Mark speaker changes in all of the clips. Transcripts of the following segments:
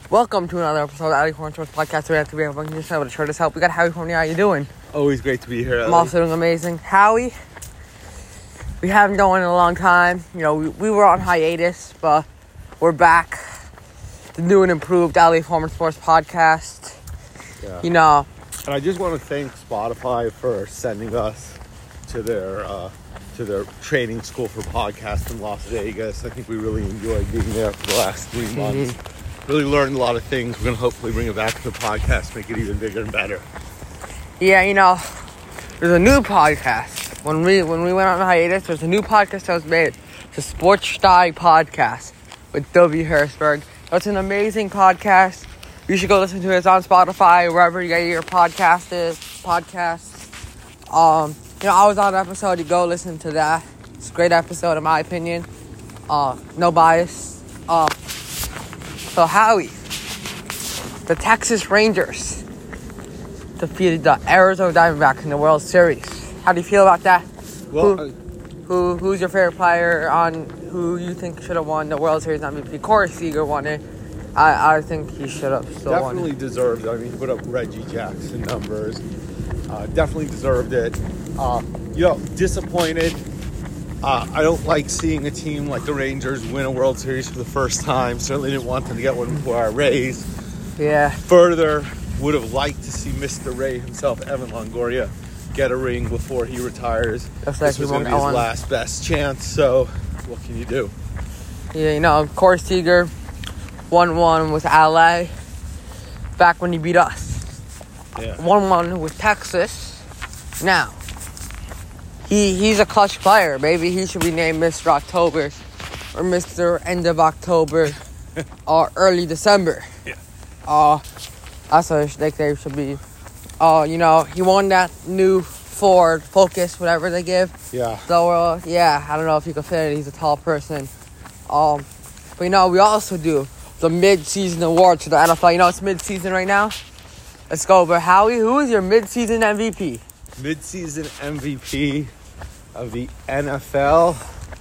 Speaker 1: Welcome to another episode of the Ali Horn Sports Podcast. We have to be able to show this help. We got Howie from How you doing?
Speaker 2: Always great to be here, Ali.
Speaker 1: I'm also doing amazing. Howie, we haven't done one in a long time. You know, we were on hiatus, but we're back. The new and improved Ali Horn Sports Podcast.
Speaker 2: Yeah.
Speaker 1: You know.
Speaker 2: And I just want to thank Spotify for sending us to their training school for podcasts in Las Vegas. I think we really enjoyed being there for the last 3 months. Really learned a lot of things. We're going to hopefully bring it back to the podcast, make it even bigger and better.
Speaker 1: Yeah, you know, there's a new podcast. When we went on hiatus, there's a new podcast that was made. It's a Sports Style Podcast with W. Hirschberg. It's an amazing podcast. You should go listen to it. It's on Spotify, wherever you get your podcasts. You know, I was on an episode. You go listen to that. It's a great episode, in my opinion. No bias. So Howie, the Texas Rangers defeated the Arizona Diamondbacks in the World Series. How do you feel about that?
Speaker 2: Well,
Speaker 1: Who's your favorite player on who you think should have won the World Series MVP? Corey Seager won it. I think he should have still won it.
Speaker 2: definitely deserved it. I mean, he put up Reggie Jackson numbers. Definitely deserved it. Disappointed. I don't like seeing a team like the Rangers win a World Series for the first time. Certainly didn't want them to get one before our Rays.
Speaker 1: Yeah.
Speaker 2: Further, would have liked to see Mr. Ray himself, Evan Longoria, get a ring before he retires.
Speaker 1: That's
Speaker 2: This was going to be his last best chance, so what can you do?
Speaker 1: Yeah, you know, Corey Seager won one with LA back when he beat us.
Speaker 2: Yeah.
Speaker 1: Won one with Texas. Now, he's a clutch player. Maybe he should be named Mr. October or Mr. End of October or early December.
Speaker 2: Yeah.
Speaker 1: That's what they should be. You know, he won that new Ford Focus, whatever they give.
Speaker 2: Yeah.
Speaker 1: So, I don't know if you can fit it. He's a tall person. But, you know, we also do the mid-season awards for the NFL. You know, it's mid-season right now. Let's go over. Howie, who is your mid-season MVP?
Speaker 2: Mid-season MVP of the NFL.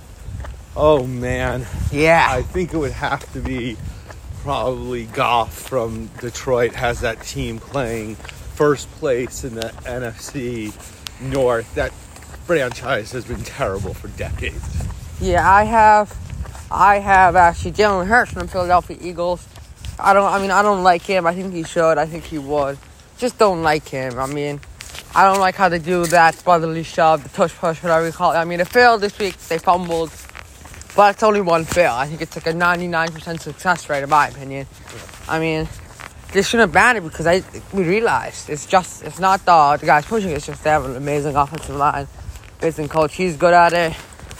Speaker 2: Oh, man.
Speaker 1: Yeah.
Speaker 2: I think it would have to be probably Goff from Detroit. Has that team playing first place in the NFC North. That franchise has been terrible for decades.
Speaker 1: Yeah, I have actually Jalen Hurts from the Philadelphia Eagles. I don't like him. I think he should. I think he would. Just don't like him. I mean, I don't like how they do that brotherly shove, the tush push, whatever you call it. I mean, it failed this week. They fumbled. But it's only one fail. I think it's like a 99% success rate, in my opinion. I mean, they shouldn't ban it because we realized it's not the guys pushing it. It's just they have an amazing offensive line. Amazing coach. He's good at it.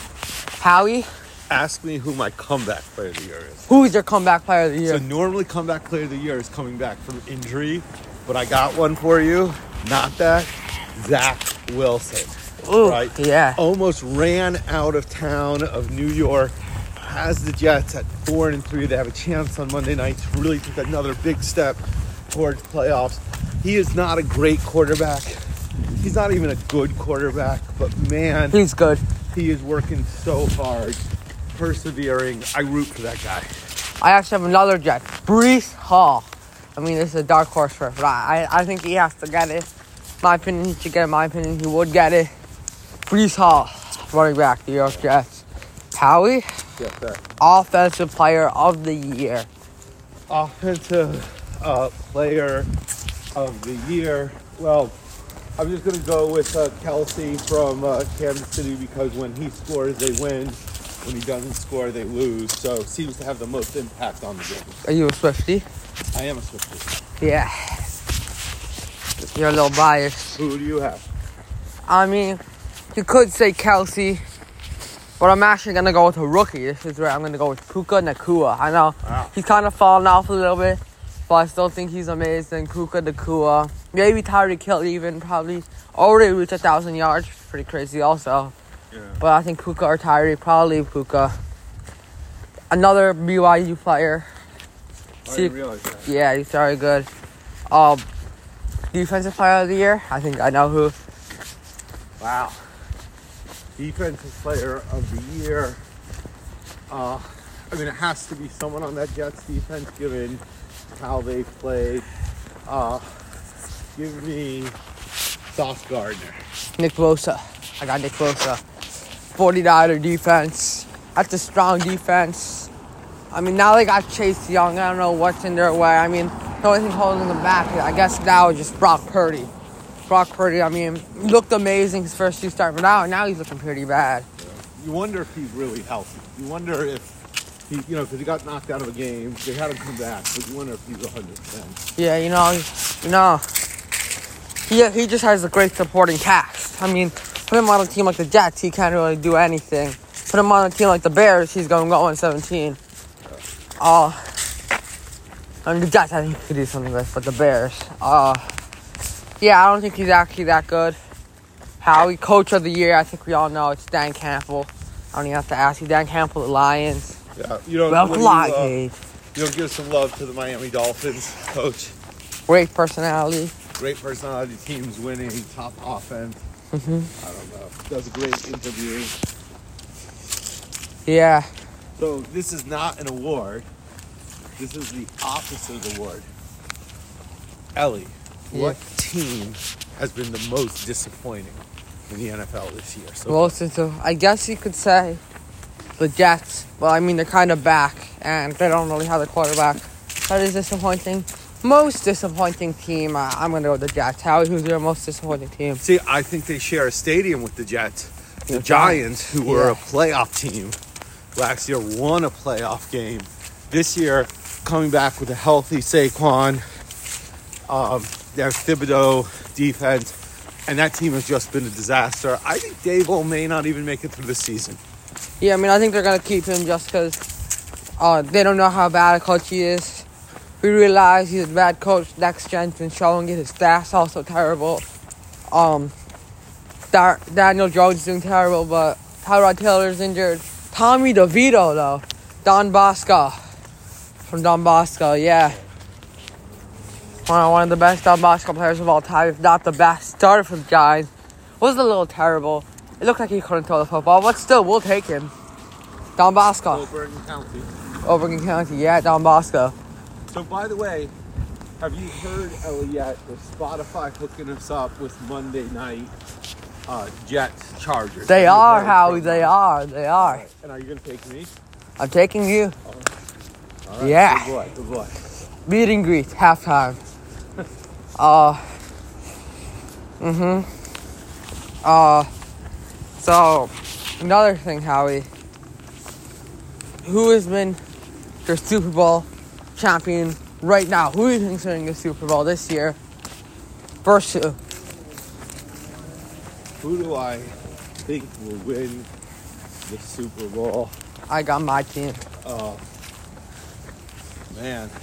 Speaker 1: Howie?
Speaker 2: Ask me who my comeback player of the year is.
Speaker 1: Who's your comeback player of the year?
Speaker 2: So normally comeback player of the year is coming back from injury, but I got one for you. Not that. Zach Wilson.
Speaker 1: Ooh,
Speaker 2: right?
Speaker 1: Yeah.
Speaker 2: Almost ran out of town of New York. Has the Jets at 4-3. They have a chance on Monday night to really take another big step towards playoffs. He is not a great quarterback. He's not even a good quarterback, but man,
Speaker 1: He's good.
Speaker 2: he is working so hard, persevering. I root for that guy.
Speaker 1: I actually have another Jet. Breece Hall. I mean, this is a dark horse for it, but I think he has to get it. My opinion, he should get it. My opinion, he would get it. Breece Hall, running back, New York Jets. Howie?
Speaker 2: Yes, sir.
Speaker 1: Offensive player of the year.
Speaker 2: Offensive player of the year. Well, I'm just going to go with Kelsey from Kansas City because when he scores, they win. When he doesn't score, they lose. So seems to have the most impact on the game.
Speaker 1: Are you a Swiftie?
Speaker 2: I am a Swiftie.
Speaker 1: Yeah. You're a little biased.
Speaker 2: Who do you have?
Speaker 1: I mean, you could say Kelsey, but I'm actually going to go with a rookie. This is where I'm going to go with Puka Nacua. I know he's kind of fallen off a little bit, but I still think he's amazing. Puka Nacua. Maybe Tyreek Hill even probably already reached 1,000 yards. Pretty crazy also.
Speaker 2: Yeah.
Speaker 1: But I think Puka or Tyreek, probably Puka. Another BYU player.
Speaker 2: I didn't realize that.
Speaker 1: Yeah, he's very good. Defensive player of the year? I think I know who.
Speaker 2: Wow. Defensive player of the year. I mean, it has to be someone on that Jets defense, given how they played. Give me Sauce Gardner.
Speaker 1: Nick Bosa. I got Nick Bosa. 49er defense. That's a strong defense. I mean, now they got Chase Young. I don't know what's in their way. I mean, the only thing holding them back, I guess now is just Brock Purdy. Brock Purdy, I mean, he looked amazing his first 2 starts, but now he's looking pretty bad.
Speaker 2: You wonder if he's really healthy. You wonder if he, because he got knocked out of a game. They had him come back, but you wonder if he's 100%.
Speaker 1: Yeah, he just has a great supporting cast. I mean, put him on a team like the Jets, he can't really do anything. Put him on a team like the Bears, he's going to go 1-17. I mean, the Jets, I think he could do something with, but the Bears, yeah, I don't think he's actually that good. Howie, coach of the year, I think we all know it's Dan Campbell. I don't even have to ask you. Dan Campbell, the Lions.
Speaker 2: Yeah,
Speaker 1: you don't
Speaker 2: give some love to the Miami Dolphins coach.
Speaker 1: Great personality.
Speaker 2: Great personality, teams winning, top offense.
Speaker 1: Mm-hmm.
Speaker 2: I don't know. Does a great interview.
Speaker 1: Yeah.
Speaker 2: So this is not an award. This is the opposite award. Ellie, what team has been the most disappointing in the NFL this year? So
Speaker 1: I guess you could say the Jets. Well, I mean, they're kind of back, and they don't really have a quarterback. That is disappointing. Most disappointing team, I'm going to go with the Jets. Howie, who's your most disappointing team?
Speaker 2: See, I think they share a stadium with the Jets. The Giants, who were a playoff team last year, won a playoff game. This year, coming back with a healthy Saquon, their Thibodeau defense, and that team has just been a disaster. I think Dable may not even make it through the season.
Speaker 1: Yeah, I mean, I think they're going to keep him just because they don't know how bad a coach he is. We realize he's a bad coach. Next gen's been showing it. His staff's also terrible. Daniel Jones is doing terrible, but Tyrod Taylor's injured. Tommy DeVito, though. Don Bosco. From Don Bosco, yeah. One of the best Don Bosco players of all time, if not the best. Started for the Giants. Was a little terrible. It looked like he couldn't throw the football, but still, we'll take him. Don Bosco. Obergen County, yeah, Don Bosco.
Speaker 2: So, by the way, have you heard, Ellie, yet of Spotify hooking us up with Monday night Jets Chargers?
Speaker 1: They are, Howie. They are.
Speaker 2: Right. And are you going to take me?
Speaker 1: I'm taking you.
Speaker 2: All right.
Speaker 1: Yeah.
Speaker 2: Good boy.
Speaker 1: Meet and greet, halftime. So, another thing, Howie. Who has been your Super Bowl champion right now? Who do you think's winning the Super Bowl this year? First two.
Speaker 2: Who do I think will win the Super Bowl?
Speaker 1: I got my team.
Speaker 2: Oh, man.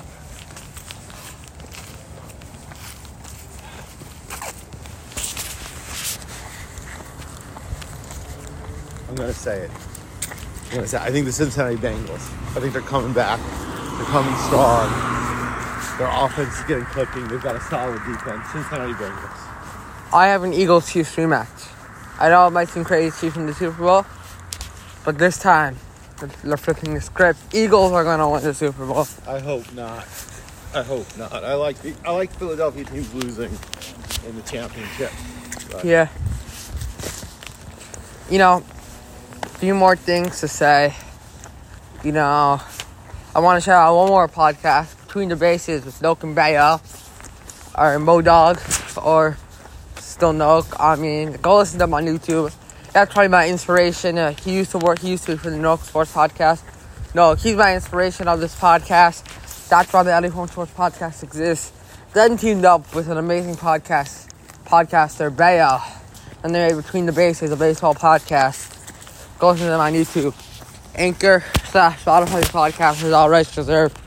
Speaker 2: I'm going to say it. I think the Cincinnati Bengals. I think they're coming back. They're coming strong. Their offense is getting clicking. They've got a solid defense. Cincinnati Bengals.
Speaker 1: I have an Eagles-Chiefs rematch. I know it might seem crazy Chiefs in the Super Bowl, but this time, they're flipping the script. Eagles are going to win the Super Bowl.
Speaker 2: I hope not. I like Philadelphia teams losing in the championship. But.
Speaker 1: Yeah. A few more things to say. I want to shout out one more podcast, Between the Bases with Noak and Bayo, or Modog, or still Noak. I mean, go listen to him on YouTube. That's probably my inspiration. He used to be for the Noak Sports Podcast. No, he's my inspiration of this podcast. That's why the Eddie Home Sports Podcast exists. Then teamed up with an amazing podcaster, Bayo, and they made Between the Bases, a baseball podcast. Go listen to them on YouTube. Anchor/Spotify podcast is all rights reserved.